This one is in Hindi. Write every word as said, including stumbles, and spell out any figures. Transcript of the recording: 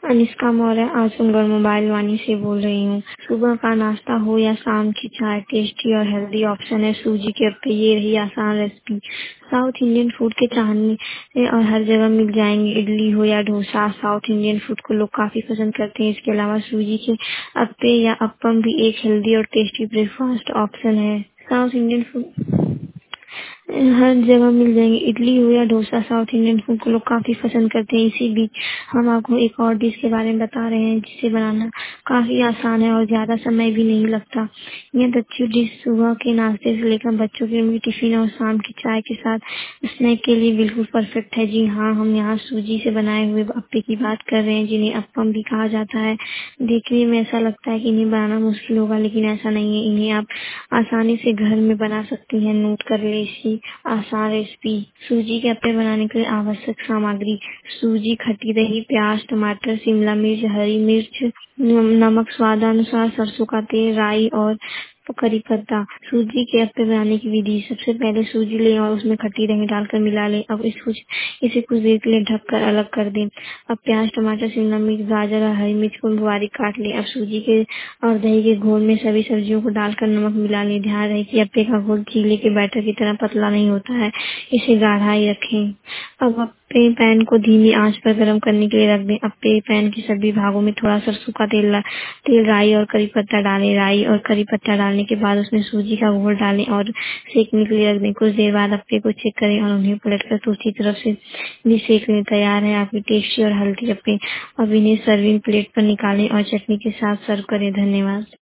अनिष्का मौर्य आजमगढ़ मोबाइल वाणी से बोल रही हूँ। सुबह का नाश्ता हो या शाम की चाय, टेस्टी और हेल्दी ऑप्शन है सूजी के अप्पे। ये रही आसान रेसिपी। साउथ इंडियन फूड के चाहने और हर जगह मिल जाएंगे। इडली हो या डोसा, साउथ इंडियन फूड को लोग काफी पसंद करते हैं। इसके अलावा सूजी के अप्पे या अप्पम भी एक हेल्दी और टेस्टी ब्रेकफास्ट ऑप्शन है। साउथ इंडियन फूड हर जगह मिल जाएंगे। इडली हो या डोसा, साउथ इंडियन फूड को लोग काफी पसंद करते हैं। इसी बीच हम आपको एक और डिश के बारे में बता रहे हैं जिसे बनाना काफी आसान है और ज्यादा समय भी नहीं लगता। यह अच्छी डिश सुबह के नाश्ते से लेकर बच्चों के लिए टिफिन और शाम की चाय के साथ स्नैक के लिए बिल्कुल परफेक्ट है। जी हाँ, हम यहाँ सूजी से बनाए हुए अप्पे की बात कर रहे हैं जिन्हें अप्पम भी कहा जाता है। देखने में ऐसा लगता है कि इन्हें बनाना मुश्किल होगा, लेकिन ऐसा नहीं है। इन्हें आप आसानी से घर में बना सकती हैं। नोट कर ले इसकी आसान रेसिपी। सूजी के अप्पे बनाने के लिए आवश्यक सामग्री: सूजी, खट्टी दही, प्याज, टमाटर, शिमला मिर्च, हरी मिर्च, नम- नमक स्वादानुसार, सरसों का तेल, राई और करी पत्ता। सूजी के अप्पे बनाने की विधि: सबसे पहले सूजी लें और उसमें खट्टी दही डालकर मिला लें। अब इस कुछ इसे कुछ देर के लिए ढककर अलग कर दें। अब प्याज, टमाटर, शिमला मिर्च, गाजर और हरी मिर्च को बारीक काट लें। अब सूजी के और दही के घोल में सभी सब्जियों को डालकर नमक मिला लें। ध्यान रहे कि अप्पे का घोल चीले के बैटर की तरह पतला नहीं होता है, इसे गाढ़ा ही रखें। अब अप्पे पैन को धीमी आंच पर गर्म करने के लिए रख दें। अप्पे पैन के सभी भागों में थोड़ा सरसों का तेल ला- तेल राई और करी पत्ता डालें। राई और करी पत्ता डालने के बाद उसमें सूजी का घोल डालें और सेकने के लिए रख दें। कुछ देर बाद अप्पे को चेक करें और उन्हें पलटकर दूसरी तरफ से भी सेक लें। तैयार है आपकी टेस्टी और हेल्दी अप्पे। अब इन्हें सर्विंग प्लेट पर निकालें और चटनी के साथ सर्व करें। धन्यवाद।